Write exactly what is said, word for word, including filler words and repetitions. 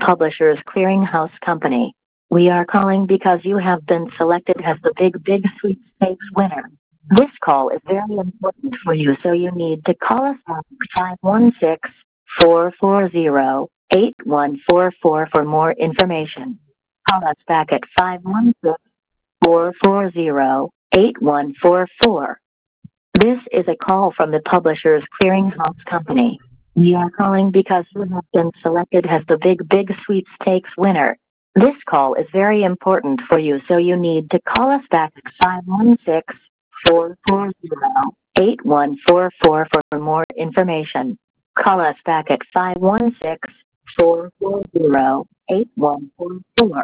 Publishers Clearinghouse Company. We are calling because you have been selected as the Big Big Sweepstakes winner. This call is very important for you, so you need to call us at five one six, four four zero, eight one four four for more information. Call us back at five one six, four four zero, eight one four four. This is a call from the Publishers Clearinghouse Company. We are calling because you have been selected as the Big Big Sweepstakes winner. This call is very important for you, so you need to call us back at five one six, four four zero, eight one four four for more information. Call us back at five one six, four four zero, eight one four four.